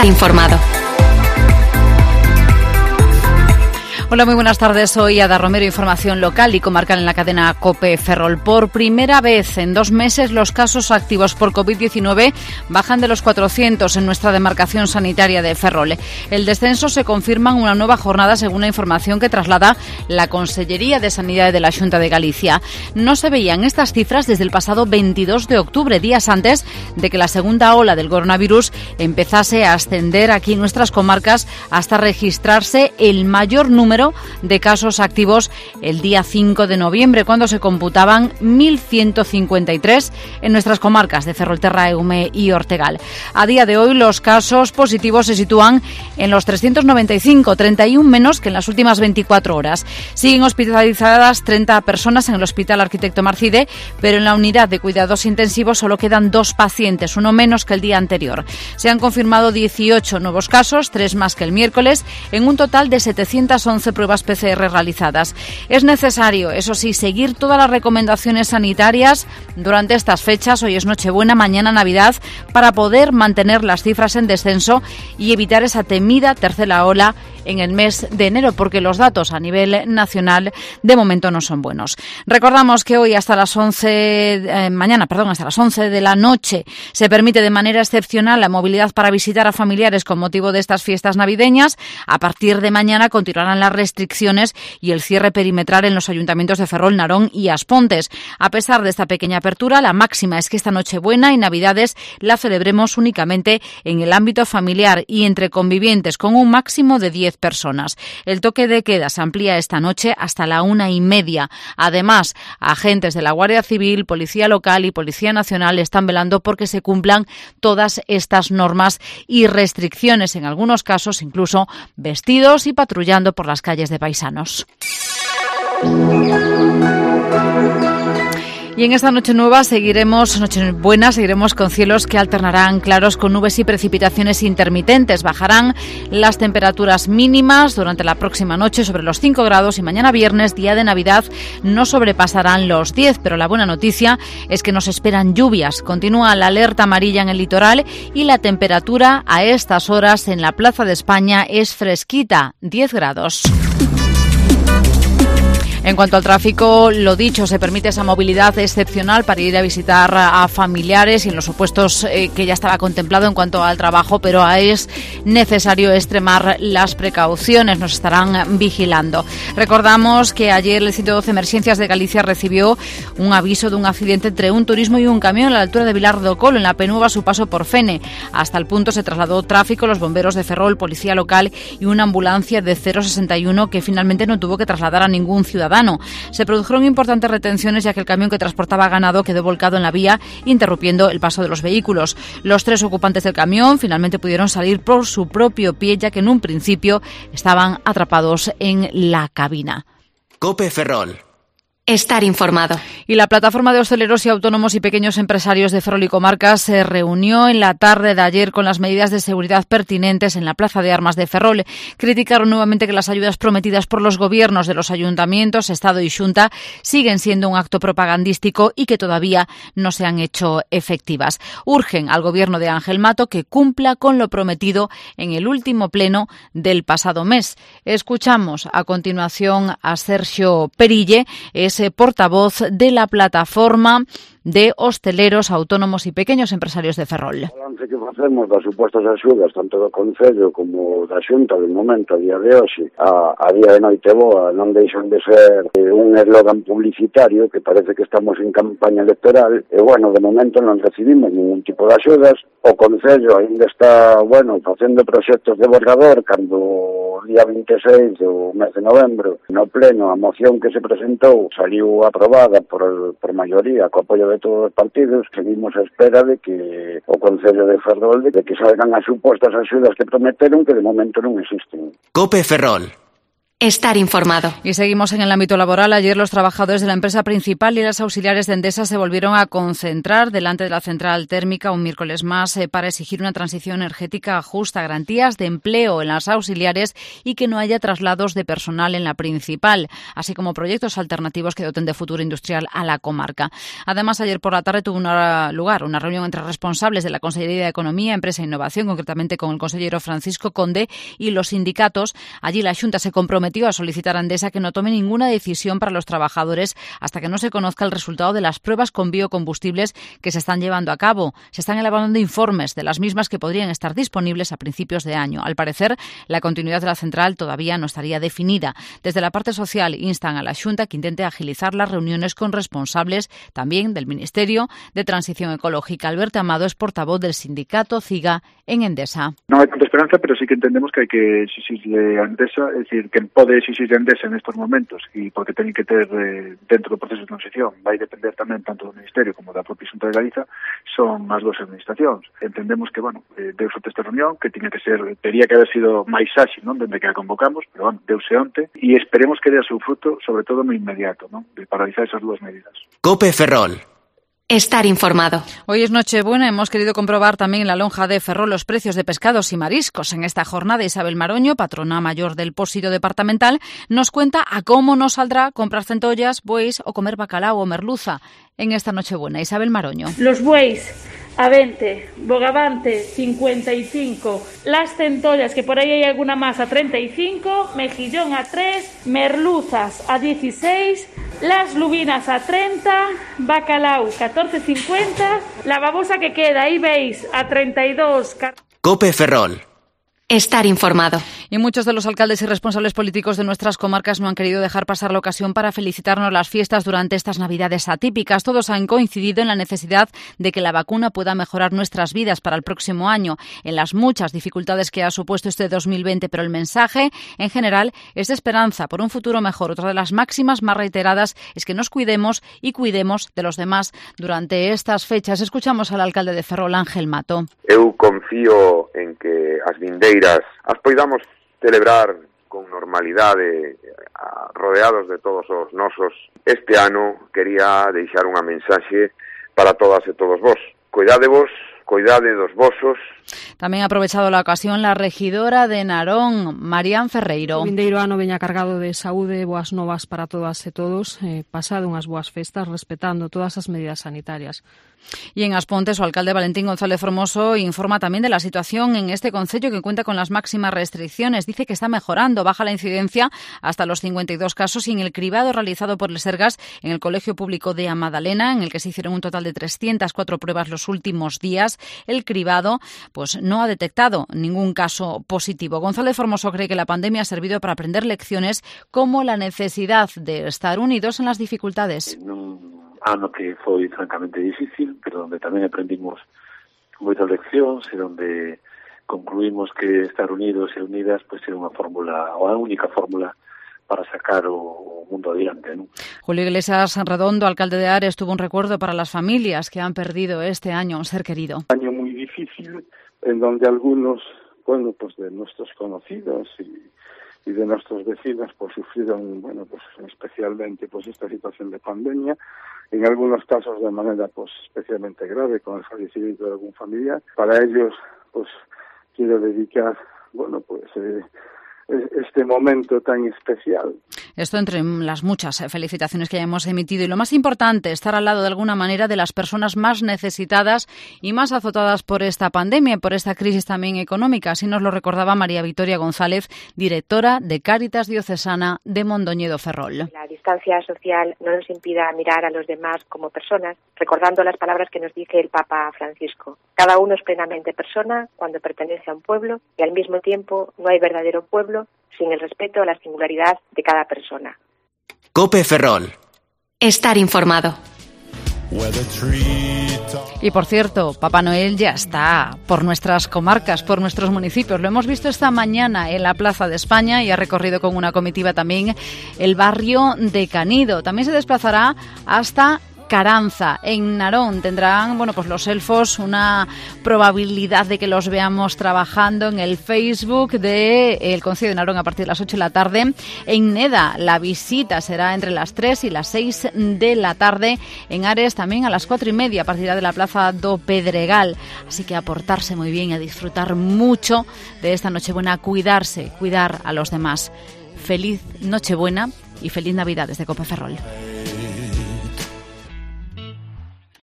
Informado. Hola, muy buenas tardes. Soy Ada Romero, información local y comarcal en la cadena COPE Ferrol. Por primera vez en 2 meses los casos activos por COVID-19 bajan de los 400 en nuestra demarcación sanitaria de Ferrol. El descenso se confirma en una nueva jornada según la información que traslada la Consellería de Sanidad de la Xunta de Galicia. No se veían estas cifras desde el pasado 22 de octubre, días antes de que la segunda ola del coronavirus empezase a ascender aquí en nuestras comarcas hasta registrarse el mayor número de casos activos el día 5 de noviembre, cuando se computaban 1.153 en nuestras comarcas de Ferrolterra, Eume y Ortegal. A día de hoy los casos positivos se sitúan en los 395, 31 menos que en las últimas 24 horas. Siguen hospitalizadas 30 personas en el Hospital Arquitecto Marcide, pero en la unidad de cuidados intensivos solo quedan 2 pacientes, uno menos que el día anterior. Se han confirmado 18 nuevos casos, 3 más que el miércoles, en un total de 711 pruebas PCR realizadas. Es necesario, eso sí, seguir todas las recomendaciones sanitarias durante estas fechas. Hoy es Nochebuena, mañana Navidad, para poder mantener las cifras en descenso y evitar esa temida tercera ola en el mes de enero, porque los datos a nivel nacional de momento no son buenos. Recordamos que hoy hasta las 11 de la noche se permite de manera excepcional la movilidad para visitar a familiares con motivo de estas fiestas navideñas. A partir de mañana continuarán las restricciones y el cierre perimetral en los ayuntamientos de Ferrol, Narón y Aspontes. A pesar de esta pequeña apertura, la máxima es que esta Nochebuena y Navidades la celebremos únicamente en el ámbito familiar y entre convivientes, con un máximo de 10 personas. El toque de queda se amplía esta noche hasta la 1:30. Además, agentes de la Guardia Civil, Policía Local y Policía Nacional están velando porque se cumplan todas estas normas y restricciones, en algunos casos incluso vestidos y patrullando por las calles de paisanos. Y en esta Nochebuena seguiremos con cielos que alternarán claros con nubes y precipitaciones intermitentes. Bajarán las temperaturas mínimas durante la próxima noche sobre los 5 grados y mañana viernes, día de Navidad, no sobrepasarán los 10. Pero la buena noticia es que nos esperan lluvias. Continúa la alerta amarilla en el litoral y la temperatura a estas horas en la Plaza de España es fresquita, 10 grados. En cuanto al tráfico, lo dicho, se permite esa movilidad excepcional para ir a visitar a familiares y en los supuestos que ya estaba contemplado en cuanto al trabajo, pero es necesario extremar las precauciones, nos estarán vigilando. Recordamos que ayer el 112 Emergencias de Galicia recibió un aviso de un accidente entre un turismo y un camión a la altura de Vilar do Colo, en la Penuva, a su paso por Fene. Hasta el punto se trasladó tráfico, los bomberos de Ferrol, Policía Local y una ambulancia de 061 que finalmente no tuvo que trasladar a ningún ciudadano. Se produjeron importantes retenciones ya que el camión que transportaba ganado quedó volcado en la vía, interrumpiendo el paso de los vehículos. Los 3 ocupantes del camión finalmente pudieron salir por su propio pie, ya que en un principio estaban atrapados en la cabina. COPE Ferrol. Estar informado. Y la plataforma de hosteleros y autónomos y pequeños empresarios de Ferrol y comarcas se reunió en la tarde de ayer con las medidas de seguridad pertinentes en la Plaza de Armas de Ferrol. Criticaron nuevamente que las ayudas prometidas por los gobiernos de los ayuntamientos, Estado y Xunta siguen siendo un acto propagandístico y que todavía no se han hecho efectivas. Urgen al gobierno de Ángel Mato que cumpla con lo prometido en el último pleno del pasado mes. Escuchamos a continuación a Sergio Perille, portavoz de la plataforma de hosteleros, autónomos y pequeños empresarios de Ferrol. O balance que facemos das supostas axudas tanto do Concello como da Xunta de momento a día de hoxe a día de noite boa non deixan de ser un eslogan publicitario que parece que estamos en campaña electoral e bueno, de momento non recibimos ningún tipo de axudas. O Concello ainda está, facendo proxectos de borrador cando o día 26 do mes de novembro no pleno a moción que se presentou saliu aprobada por maioría co apoio de todos os partidos. Seguimos a espera de que o Concello de Ferrol de que salgan as supostas axudas que prometeron que de momento non existen. COPE Ferrol. Estar informado. Y seguimos en el ámbito laboral. Ayer los trabajadores de la empresa principal y las auxiliares de Endesa se volvieron a concentrar delante de la central térmica un miércoles más para exigir una transición energética justa, garantías de empleo en las auxiliares y que no haya traslados de personal en la principal, así como proyectos alternativos que doten de futuro industrial a la comarca. Además, ayer por la tarde tuvo lugar una reunión entre responsables de la Consellería de Economía, Empresa e Innovación, concretamente con el consellero Francisco Conde y los sindicatos. Allí la Xunta se comprometió a solicitar a Endesa que no tome ninguna decisión para los trabajadores hasta que no se conozca el resultado de las pruebas con biocombustibles que se están llevando a cabo. Se están elaborando informes de las mismas que podrían estar disponibles a principios de año. Al parecer, la continuidad de la central todavía no estaría definida. Desde la parte social instan a la Xunta que intente agilizar las reuniones con responsables también del Ministerio de Transición Ecológica. Alberto Amado es portavoz del sindicato CIGA en Endesa. No hay tanta esperanza, pero sí que entendemos que hay que exigirle a Endesa, es decir, que pode exigir a Endesa en estos momentos e porque ten que ter dentro do proceso de transición, vai depender tamén tanto do Ministerio como da propia Xunta de Galiza, son as dúas administracións. Entendemos que, deuse esta reunión, que teria que haber sido máis áxil, non, dende que a convocamos, pero, deuse onte, e esperemos que dé o seu fruto, sobre todo no inmediato, non, de paralizar esas dúas medidas. COPE Ferrol. Estar informado. Hoy es Nochebuena. Hemos querido comprobar también en la lonja de Ferrol los precios de pescados y mariscos. En esta jornada, Isabel Maroño, patrona mayor del Pósito Departamental, nos cuenta a cómo nos saldrá comprar centollas, bueis o comer bacalao o merluza en esta Nochebuena. Isabel Maroño. Los bueis a 20, bogavante 55, las centollas, que por ahí hay alguna más, a 35, mejillón a 3, merluzas a 16, las lubinas a 30, bacalao 14,50, la babosa que queda, ahí veis, a 32. COPE Ferrol. Estar informado. Y muchos de los alcaldes y responsables políticos de nuestras comarcas no han querido dejar pasar la ocasión para felicitarnos las fiestas durante estas Navidades atípicas. Todos han coincidido en la necesidad de que la vacuna pueda mejorar nuestras vidas para el próximo año, en las muchas dificultades que ha supuesto este 2020, pero el mensaje, en general, es de esperanza por un futuro mejor. Otra de las máximas más reiteradas es que nos cuidemos y cuidemos de los demás durante estas fechas. Escuchamos al alcalde de Ferrol, Ángel Mato. Eu confío en que as vindeiras as poidamos celebrar con normalidade, rodeados de todos os nosos. Este ano quería deixar unha mensaxe para todas e todos vos. Cuidadevos, cuidade dos vosos. Tamén ha aprovechado la ocasión la regidora de Narón, Marián Ferreiro. O vindeiro ano veña cargado de saúde, boas novas para todas e todos, pasado unhas boas festas respetando todas as medidas sanitarias. Y en Aspontes, o alcalde Valentín González Formoso informa también de la situación en este concello que cuenta con las máximas restricciones. Dice que está mejorando, baja la incidencia hasta los 52 casos y en el cribado realizado por el Sergas en el Colegio Público de Amadalena, en el que se hicieron un total de 304 pruebas los últimos días, el cribado pues no ha detectado ningún caso positivo. González Formoso cree que la pandemia ha servido para aprender lecciones como la necesidad de estar unidos en las dificultades. Ano que foi francamente difícil, pero donde tamén aprendimos moitas leccións e donde concluímos que estar unidos e unidas pois é unha fórmula, ou a única fórmula para sacar o mundo adiante, ¿no? Julio Iglesias Redondo, alcalde de Ares, tuvo un recuerdo para las familias que han perdido este año un ser querido. Un año muy difícil en donde algunos, pues de nuestros conocidos y de nuestros vecinos pues sufrieron, pues especialmente pues esta situación de pandemia, en algunos casos de manera pues especialmente grave con el fallecimiento de algún familiar. Para ellos pues quiero dedicar este momento tan especial. Esto entre las muchas felicitaciones que hayamos emitido y lo más importante, estar al lado de alguna manera de las personas más necesitadas y más azotadas por esta pandemia y por esta crisis también económica. Así nos lo recordaba María Victoria González, directora de Cáritas Diocesana de Mondoñedo Ferrol. La distancia social no nos impida mirar a los demás como personas, recordando las palabras que nos dice el Papa Francisco. Cada uno es plenamente persona cuando pertenece a un pueblo y al mismo tiempo no hay verdadero pueblo sin el respeto a la singularidad de cada persona. COPE Ferrol. Estar informado. Y por cierto, Papá Noel ya está por nuestras comarcas, por nuestros municipios. Lo hemos visto esta mañana en la Plaza de España y ha recorrido con una comitiva también el barrio de Canido. También se desplazará hasta Caranza. En Narón tendrán, pues los elfos una probabilidad de que los veamos trabajando en el Facebook del Concello de Narón a partir de las 8 de la tarde. En Neda la visita será entre las 3 y las 6 de la tarde. En Ares también a las 4:30 partirá de la Plaza do Pedregal. Así que a portarse muy bien y a disfrutar mucho de esta Nochebuena, cuidar a los demás. Feliz Nochebuena y feliz Navidad desde Cope Ferrol.